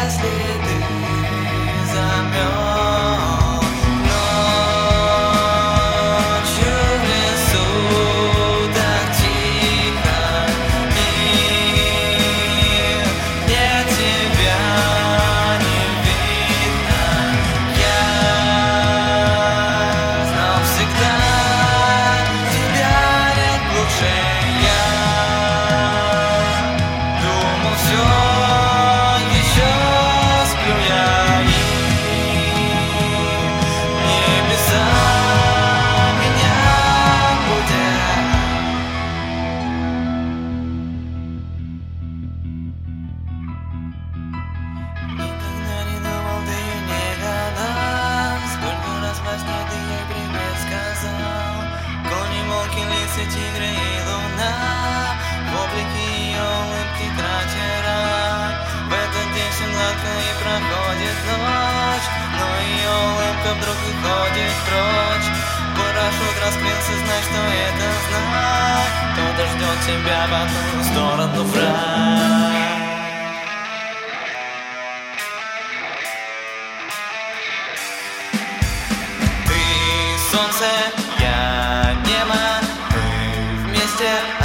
следы замёт. Ночью в лесу так тихо, и мне тебя не видно. Я знал всегда, тебя нет лучше. Я думал, всё еще сплю я, и небеса меня будят. Никогда не думал, ты не гадал, сколько раз во сне ты ей привет сказал. Кони, волки, лисы, тигры и луна, вопреки ее улыбки кратера. В этот день все гладко и проходит ночь, но ее улыбка вдруг уходит прочь. Парашют раскрылся, знай, что это знак. Кто-то ждет тебя по ту сторону врат. Ты солнце, я небо, мы вместе.